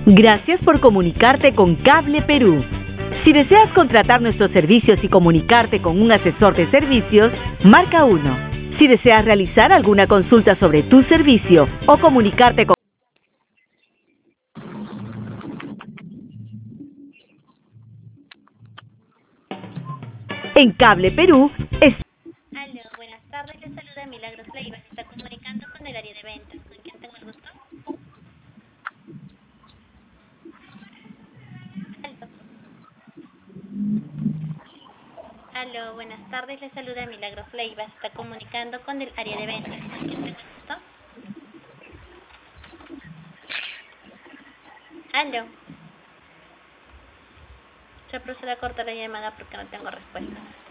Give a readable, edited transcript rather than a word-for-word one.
Gracias por comunicarte con Cable Perú. Si deseas contratar nuestros servicios y comunicarte con un asesor de servicios, marca 1. Si deseas realizar alguna consulta sobre tu servicio o comunicarte con... En Cable Perú, Aló, buenas tardes, les saluda Milagros Leiva, se está comunicando con el área de ventas. ¿Con quién tengo el gusto? Aló, buenas tardes, les saluda Milagros Leiva, se está comunicando con el área de ventas. ¿Con quién tengo el gusto? Aló. Se procede a cortar la llamada porque no tengo respuesta.